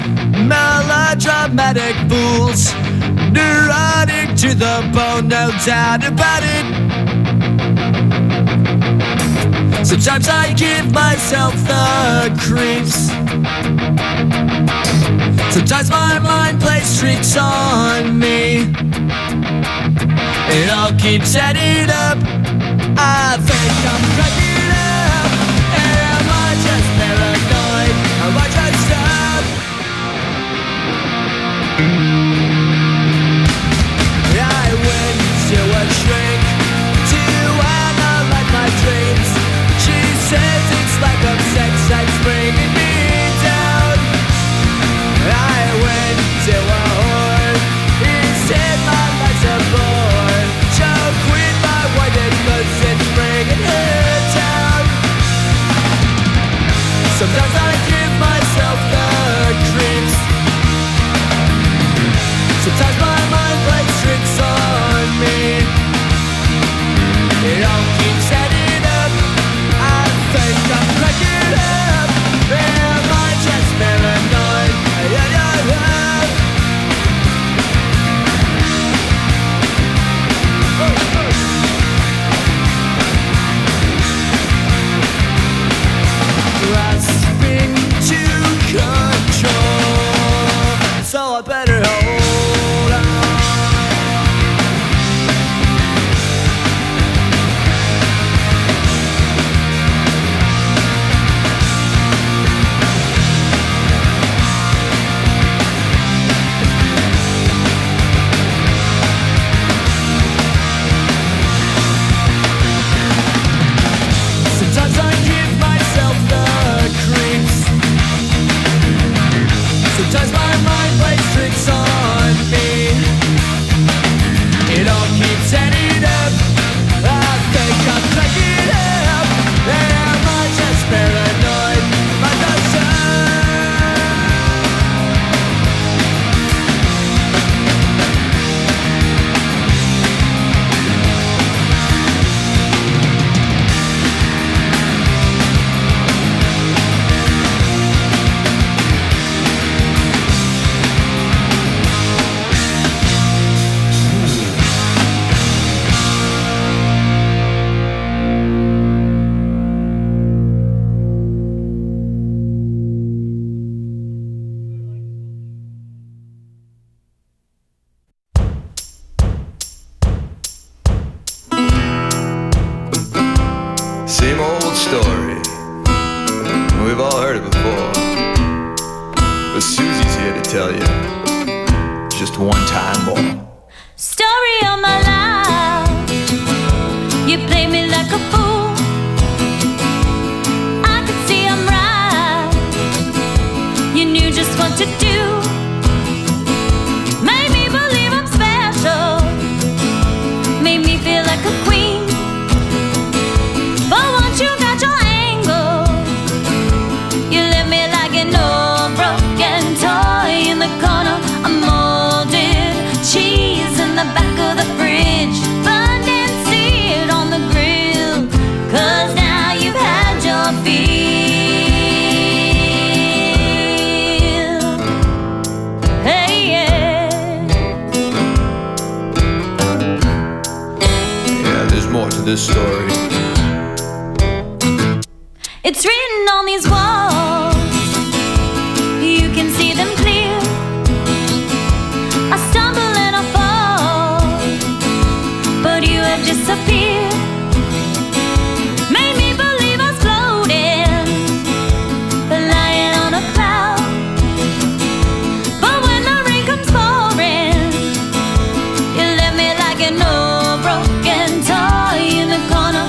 Melodramatic fools, neurotic to the bone, no doubt about it. Sometimes I give myself the creeps. Sometimes my mind plays tricks on me. It all keeps adding up. I think I'm cracking up. Am I just paranoid? Am I just up? I went to a shrink to analyze my dreams. She says it's like a sex that's bringing me down. I went to a whore. He said my life's a bore. Choke with my white cause it's bringing her down. Sometimes I give myself the creeps. Sometimes my mind plays tricks on me. It all keeps adding up. I think I'm cracking up. Am I just paranoid? Grasping to control, so I better hold on. Sometimes I give myself the creeps. Sometimes my mind plays tricks on me. It all keeps adding up. I think I'm cracking up. Am I just paranoid? Am I just Same old story. We've all heard it before. But Susie's here to tell you just one time more. Story of my life. You play me like a fool. I could see I'm right. You knew just what to do. Made me believe I'm special. Made me feel like a queen. But once you got your angle, you left me like an old broken toy in the corner. A molded cheese in the back of the fridge, burned and seared on the grill. 'Cause now you've had your fill. Hey, yeah. Yeah, there's more to this story. It's written on these walls, you can see them clear. I stumble and I fall, but you have disappeared. Made me believe I was floating, lying on a cloud. But when the rain comes pouring, you left me like an old broken toy in the corner.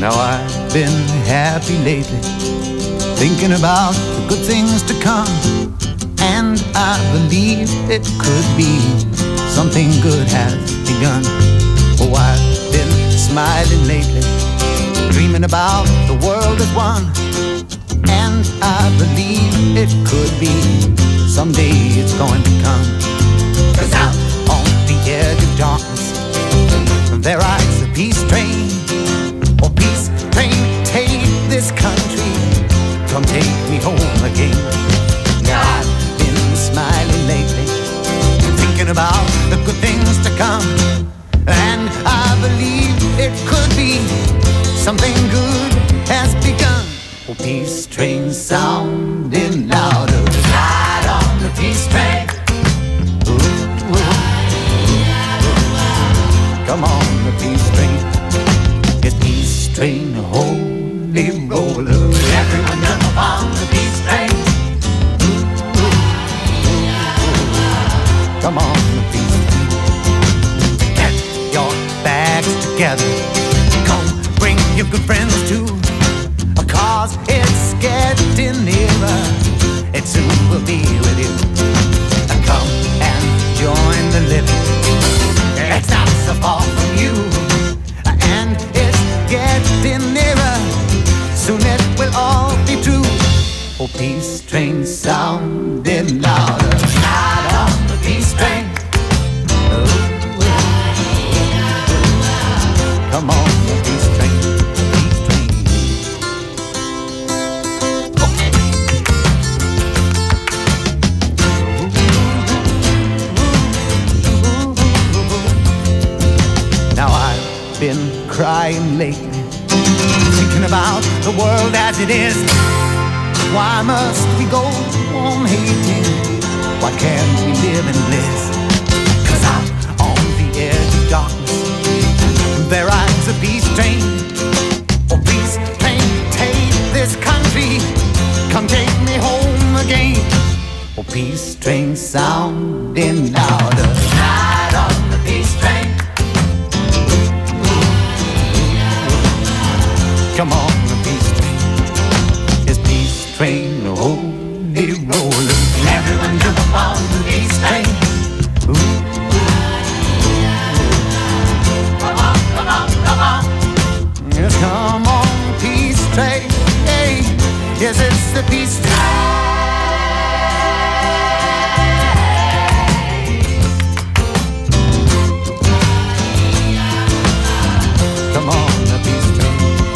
Now I've been happy lately, thinking about the good things to come, and I believe it could be something good has begun. Oh, I've been smiling lately, dreaming about the world as one, and I believe it could be someday it's going to come. 'Cause out on the edge of darkness there rides a peace train. Oh, peace train, take this country, come take me home again. Now I've been smiling lately, thinking about the good things to come, and I believe it could be something good has begun. Oh, peace train sounding louder, ride on the peace train. Ooh, ooh. Come on, the peace train. Yes, peace train, holy roller. Everyone jump upon the peace train. Come on, the peace train. Get your bags together. Come, bring your good friends too. 'Cause it's getting nearer. It soon will be with you. Come and join the living. It's not so far from you, and it's getting nearer. Soon it will all be true. Oh, peace train sounding louder, ride on the peace train. Oh, come on, the peace train, the peace train. Now I've been crying lately, thinking about the world as it is. Why must we go on hating? Why can't we live in bliss? 'Cause out on the edge of darkness there rides a peace train. Oh, peace train, take this country, come take me home again. Oh, peace train sounding louder, ride on the peace train. Come on, the peace train. It's peace train, holy roller. Everyone jump upon the peace train. Ooh. Come on, come on, come on. Yes, come on, the peace train. Hey, yes, it's the peace train. Come on, the peace train.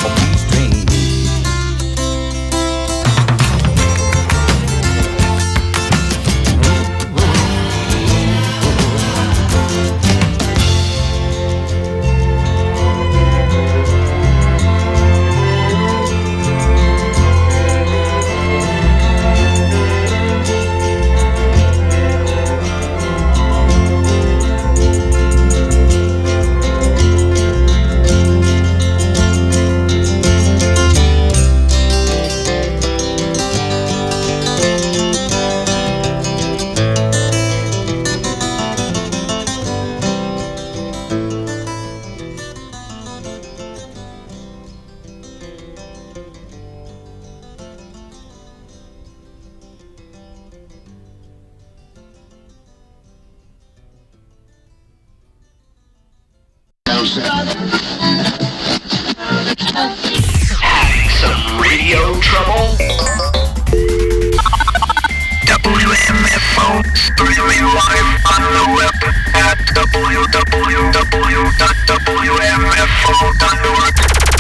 Having some radio trouble? WMFO streaming live on the web at www.wmfo.org.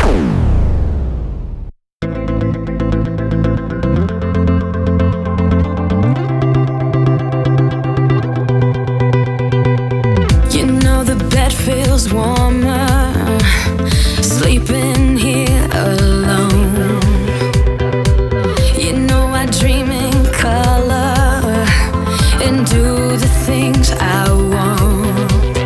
Feels warmer sleeping here alone. You know I dream in color and do the things I want.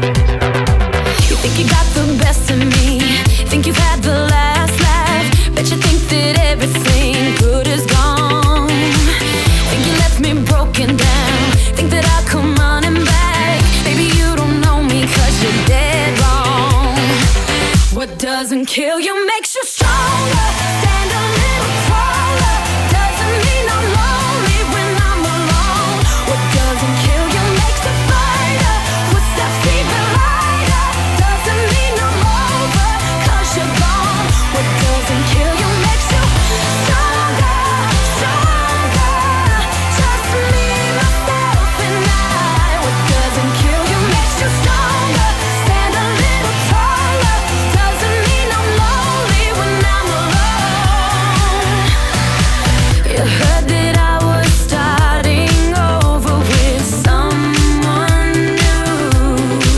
doesn't kill you makes you stronger. Stand a little taller. Doesn't mean I'm lonely when I'm alone. What doesn't kill you makes a fighter. Footsteps even lighter. Doesn't mean I'm over, 'cause you're gone. What doesn't kill you makes you stronger, stronger. Just me, myself, and I. What doesn't kill you makes you stronger. Stand a little taller. Doesn't mean I'm lonely when I'm alone. You heard that I was starting over with someone new.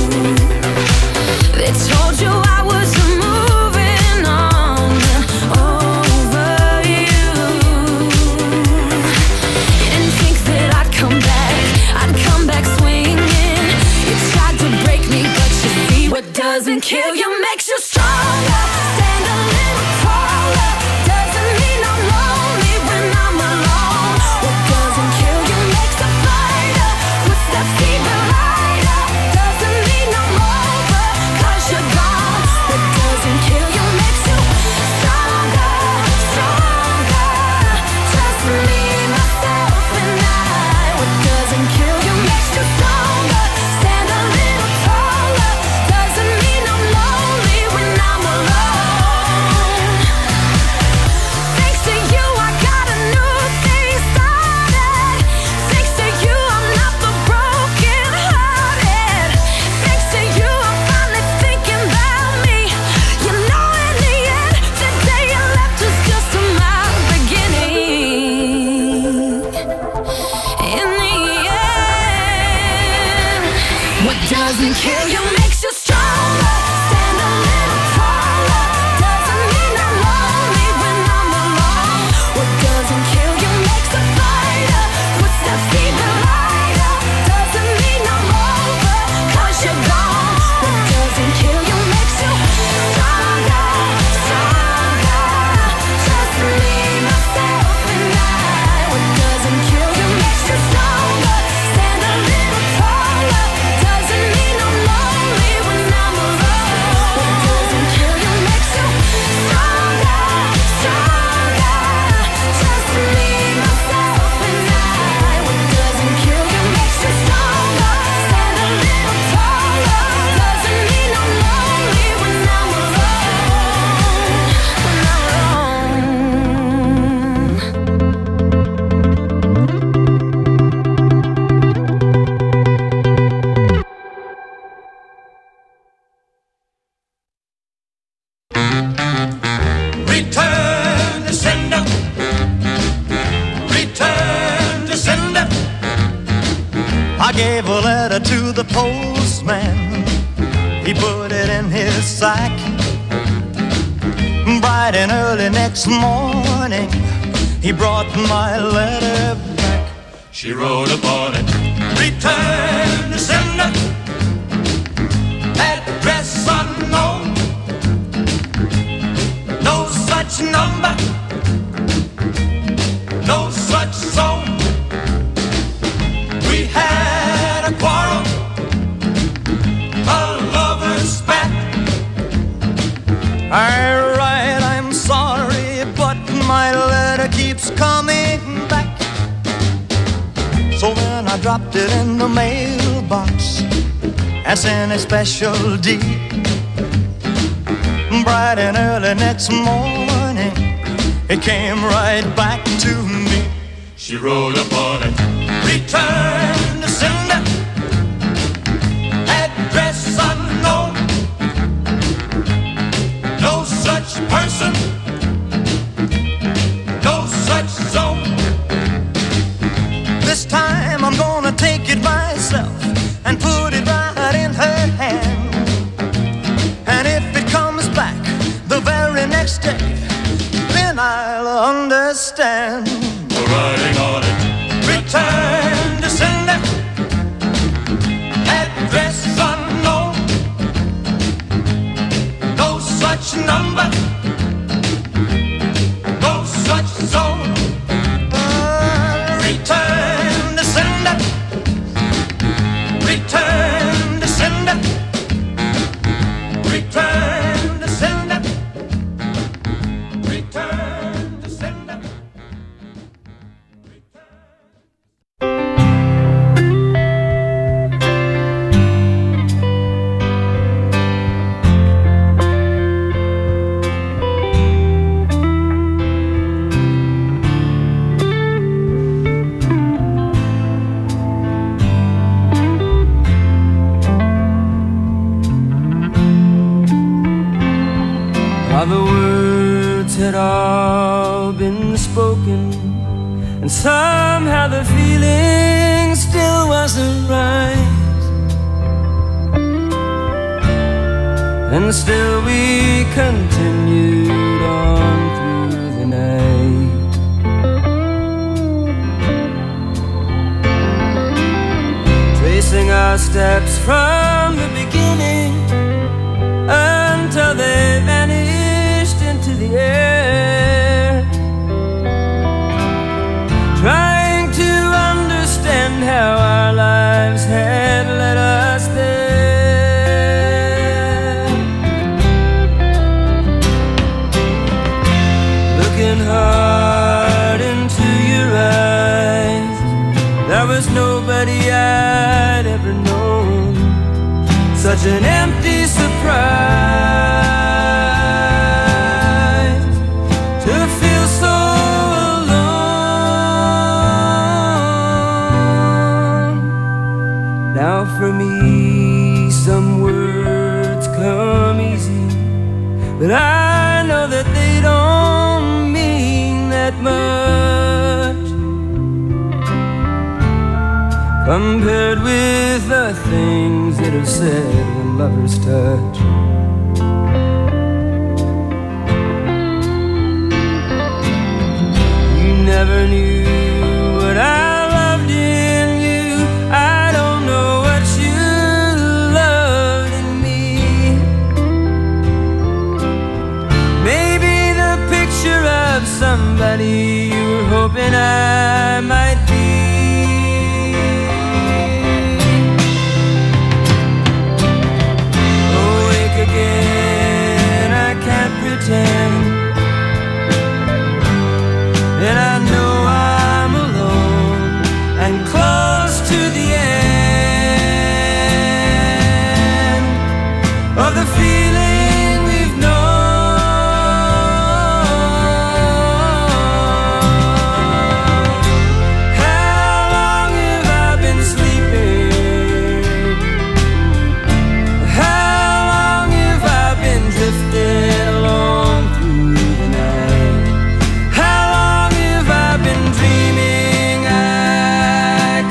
They told you I was moving on over you. You didn't think that I'd come back swinging. You tried to break me, but you see what doesn't kill you makes you stronger. Stand a little taller. Doesn't mean I'm lonely when I'm alone. What doesn't kill you makes a fighter. Footsteps even lighter. Doesn't mean I'm over, 'cause you're gone. What doesn't kill you makes you stronger, stronger. Just me, myself, and I. What doesn't kill you makes you stronger. Stand a little taller. Doesn't mean I'm lonely when I'm alone. Thanks to you, I got a new thing started. Thanks to you, I'm not the broken hearted. Thanks to you, I'm finally thinking about me. You know, in the end, the day you left was just my beginning. In the end, what doesn't kill you makes you stronger. Stand a little taller. Doesn't mean I'm lonely when I'm alone. What doesn't kill you makes a fighter. Footsteps even lighter. Doesn't mean I'm over, 'cause you're gone. What doesn't kill you makes you stronger, stronger. Just me, myself, and I. What doesn't kill you makes you stronger. Stand a little taller. Doesn't mean I'm lonely when I'm alone. What doesn't kill you makes you stronger, stronger. Just me, myself, and I. What doesn't kill you makes you stronger. Stand a little taller. Doesn't mean I'm lonely when I'm alone. When I'm alone. Return to sender. Return to sender. I gave a letter to the postman. He put it in his sack. Bright and early next morning, he brought my letter back. She wrote upon it. Return to sender. Address unknown. No such number. No such zone. We had a quarrel. A lover's spat. I write, I'm sorry, but my letter keeps coming back. So then I dropped it in the mailbox and sent a special deed. Bright and early next morning, it came right back to me. She wrote upon it. Return to sender. Address unknown. No such person. No such zone. This time I'm gonna take it myself and put it right in her hand. And if it comes back the very next day, then I'll understand. Writing on it. Return to sender. Address unknown. No such number. No such zone. Return to sender. Return to sender. Return to sender. words had all been spoken, and somehow the feeling still wasn't right. And still we continued on through the night. Tracing our steps from the beginning until they vanished into the air. Trying to understand how our lives had led us there. Looking hard into your eyes, there was nobody I'd ever known. Such an empty surprise to feel so alone. Now for me some words come easy, but I know that they don't mean that much compared with the things that are said when lovers touch. You never knew what I loved in you. I don't know what you loved in me. Maybe the picture of somebody you were hoping I might be. Again, I can't pretend, and I know I'm alone and close to the end of the feeling we've known. How long have I been sleeping? Drifting along through the night. How long have I been dreaming I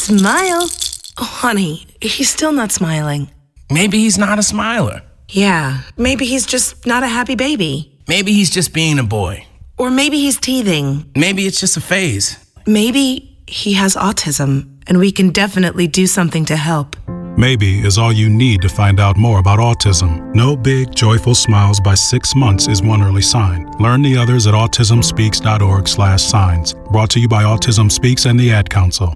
Smile. Oh, honey, he's still not smiling. Maybe he's not a smiler. Yeah, maybe he's just not a happy baby. Maybe he's just being a boy. Or maybe he's teething. Maybe it's just a phase. Maybe he has autism, and we can definitely do something to help. Maybe is all you need to find out more about autism. No big, joyful smiles by 6 months is one early sign. Learn the others at autismspeaks.org/signs. Brought to you by Autism Speaks and the Ad Council.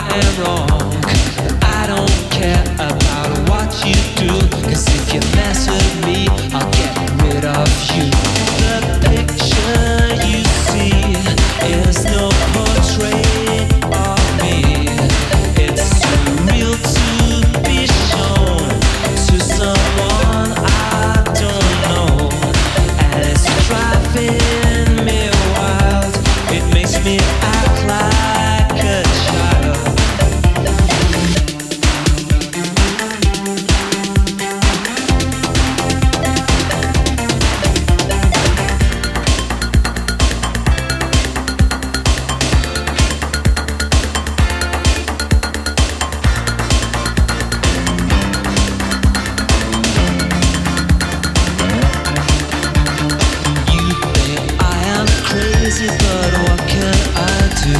am wrong. I don't care about what you do, 'cause if you mess with me, I'll get rid of you. The picture you see is no portrait of me. It's too real to be shown to someone I don't know, and it's driving me wild. It makes me act like a child. But what can I do?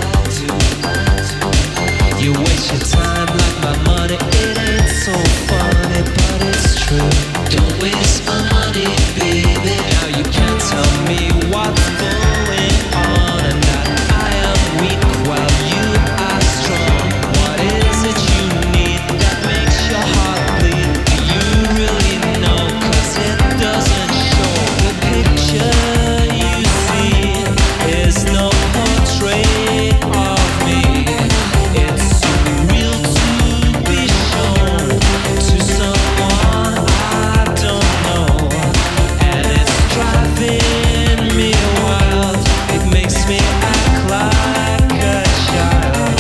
You waste your time like my money. It ain't so funny, but it's true. Don't waste my money, baby. Now you can't tell me what's going on, and that I am weak while you are strong. What is it you need that makes your heart bleed? Do you really know? 'Cause it doesn't show. The picture you see is no portrait of me. It's too real to be shown to someone I don't know, and it's driving me wild. It makes me act like a child.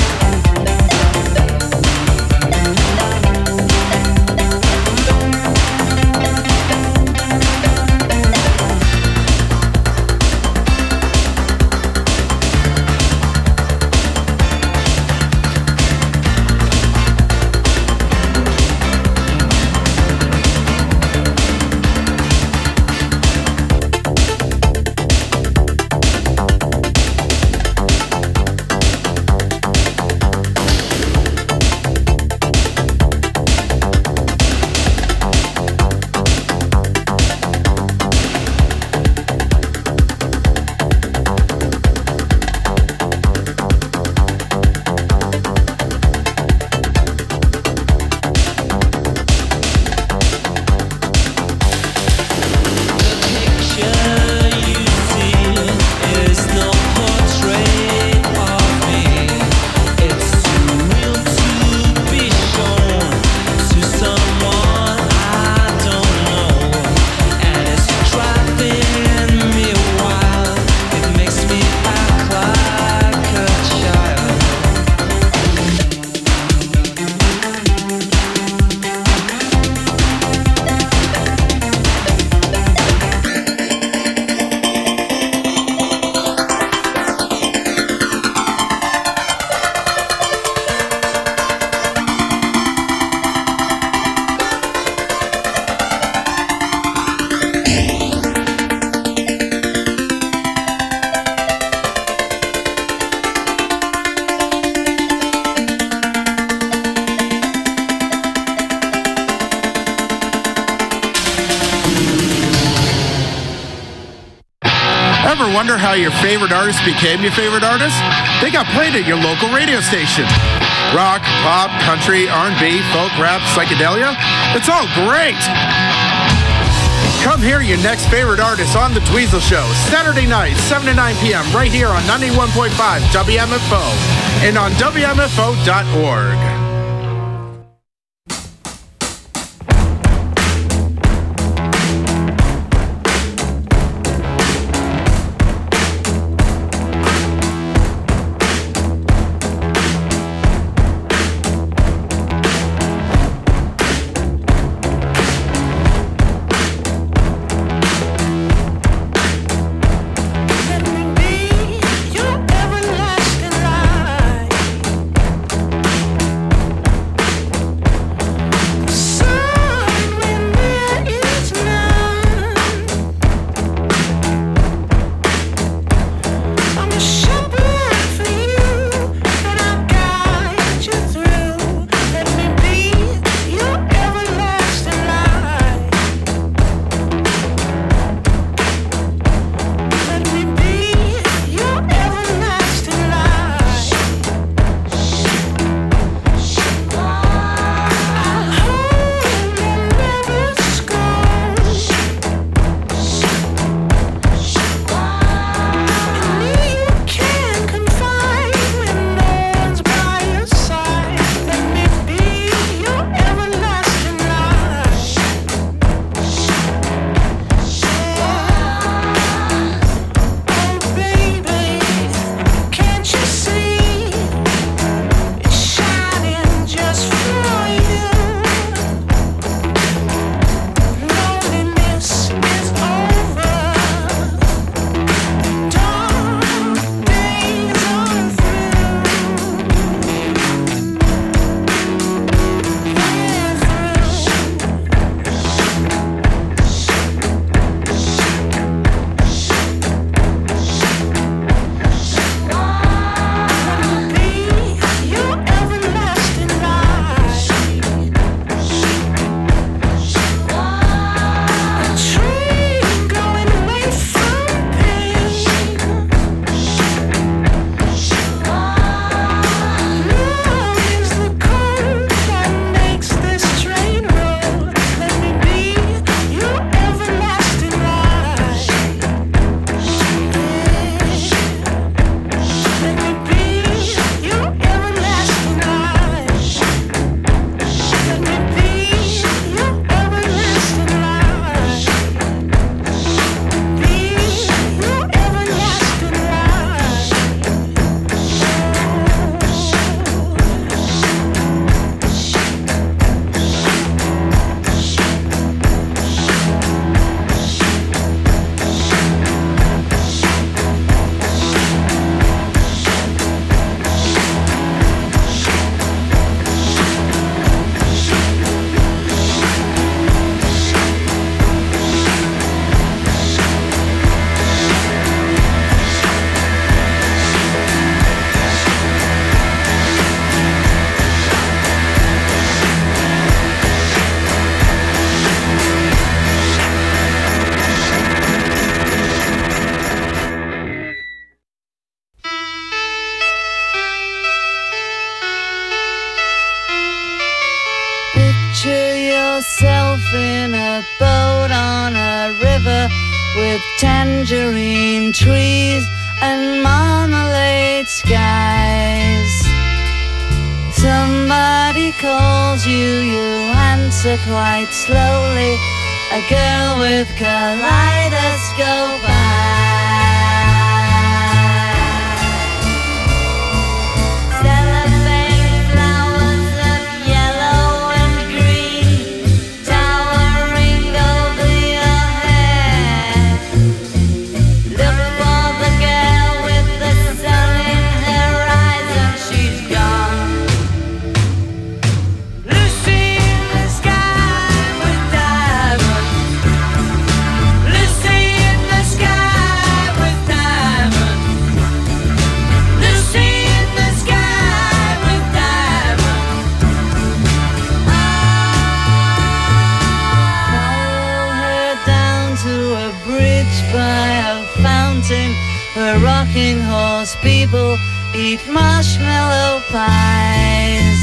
Ever wonder how your favorite artist became your favorite artist? They got played at your local radio station. Rock, pop, country, R&B, folk, rap, psychedelia. It's all great. Come hear your next favorite artist on The Dweezil Show, Saturday night, 7 to 9 p.m. right here on 91.5 WMFO and on WMFO.org. Your everlasting light. yourself in a boat on a river with tangerine trees and marmalade skies. Somebody calls you, you answer quite slowly. A girl with kaleidoscope cellophane flowers of yellow and green towering over your head. Look for the girl with the sun in her eyes and she's gone. Lucy in the sky with diamonds. Lucy in the sky with diamonds. Lucy in the sky with diamonds. Follow her down to a bridge by a fountain where rocking horse people eat marshmallow pies.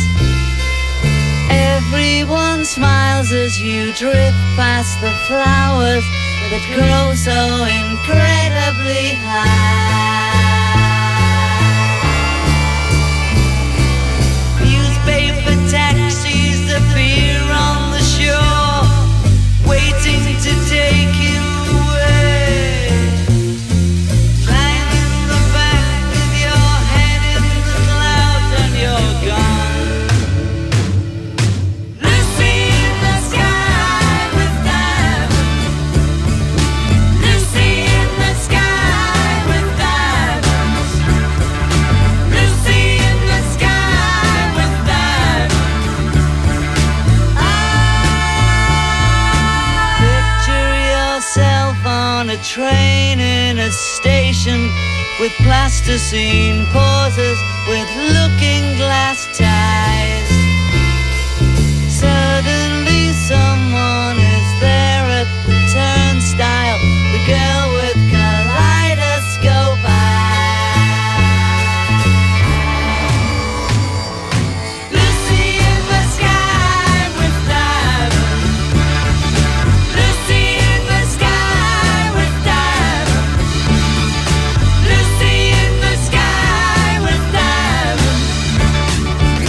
Everyone smiles as you drift past the flowers that grow so incredibly high. Newspaper taxis appear on the shore, waiting to take you away. Climb in the back with your head in the clouds and you're gone. Lucy in the sky with diamonds. Lucy in the sky with diamonds. Lucy in the sky with diamonds. Picture yourself on a train in a station with plasticine pauses with looking glass ties. Suddenly someone is there at the turnstile, the girl with kaleidoscope eyes. Lucy in the sky with diamonds. Lucy in the sky with diamonds. Lucy in the sky with diamonds.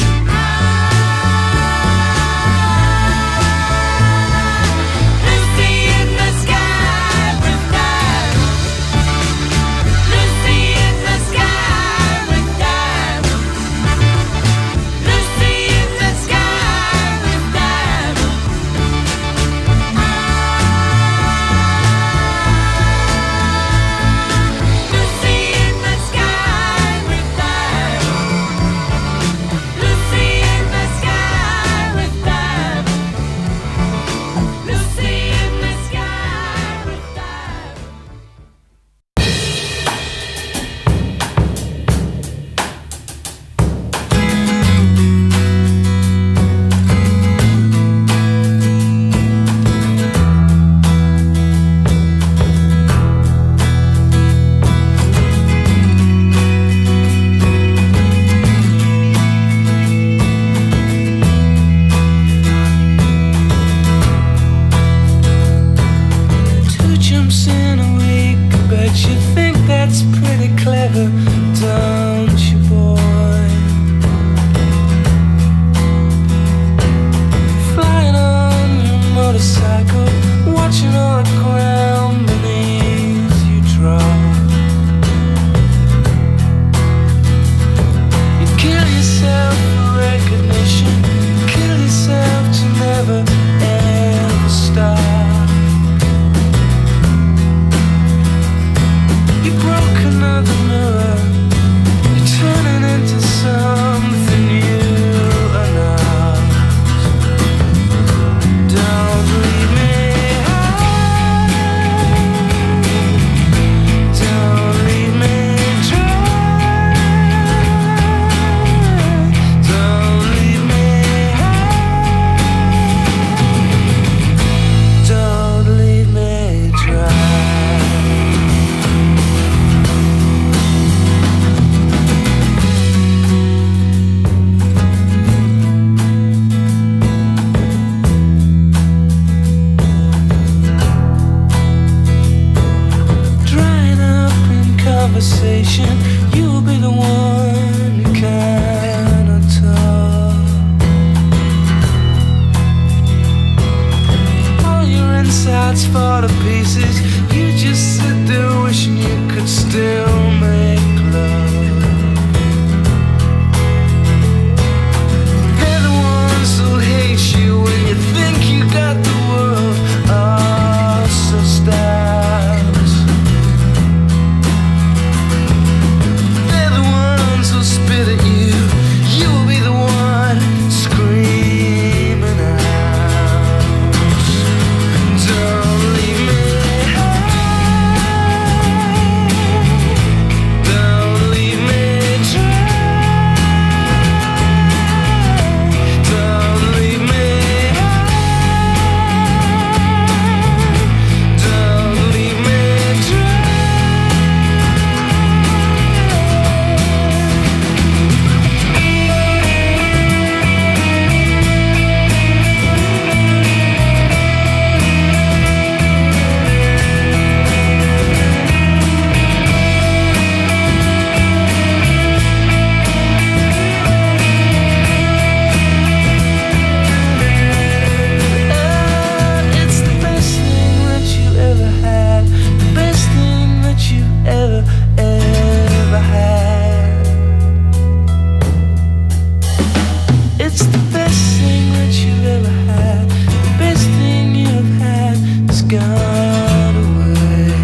heart's fall to pieces. You just sit there wishing you could still make love. They're the ones who hate you when you think you got the world. Oh, so stars. They're the ones who spit at you. You will be the one screaming out. Don't leave me high. Don't leave me dry. Don't leave me high. Don't leave me dry. It's the best thing that you ever had. The best thing that you ever had. It's the best thing that you ever had. The best thing you've had has gone away.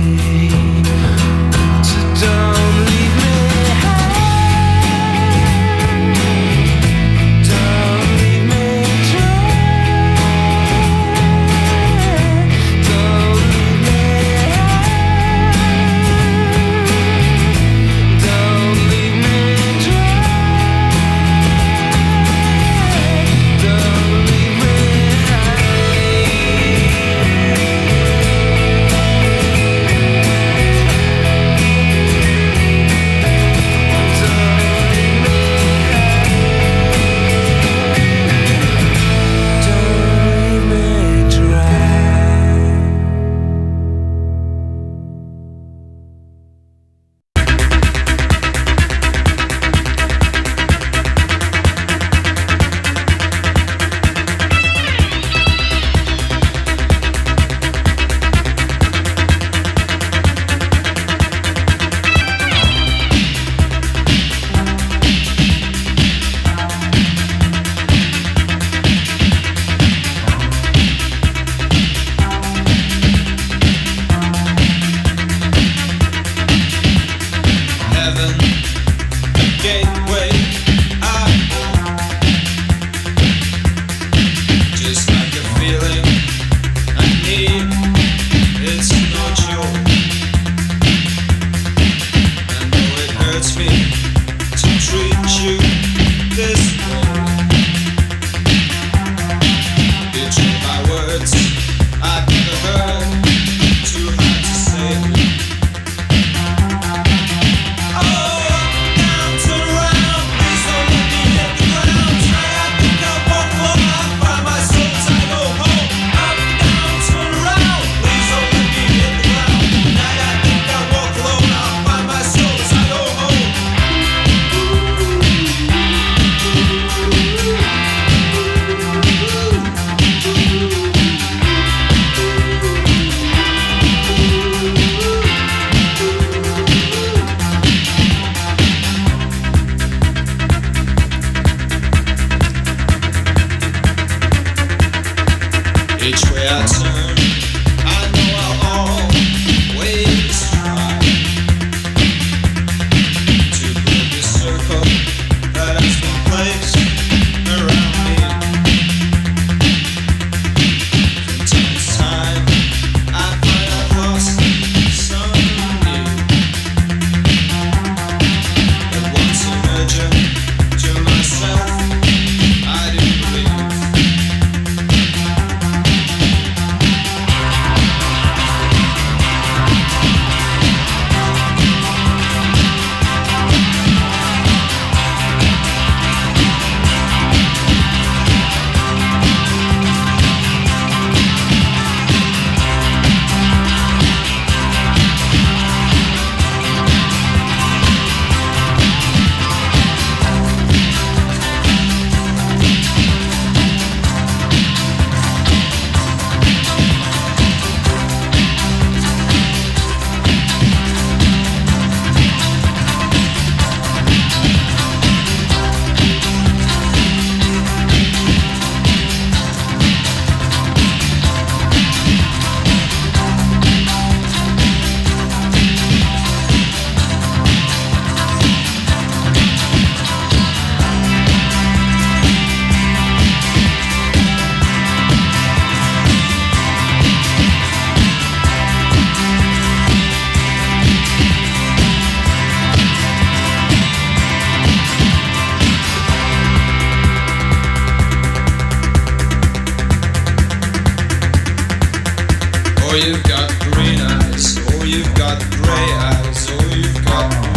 So don't leave me high. Don't leave me dry. Don't leave me high. Don't leave me dry. Don't leave me Heaven, a gateway I want. Just like a feeling I need. It's no joke. I know it hurts me to treat you this way. Between my words I've never heard. Too hard to say. Each way I turn, I know I'll always try to break the circle that has been placed around me. From time to time, I find I've lost someone new. But once emerging to myself, I do believe. you've got green eyes, or you've got gray eyes, or you've got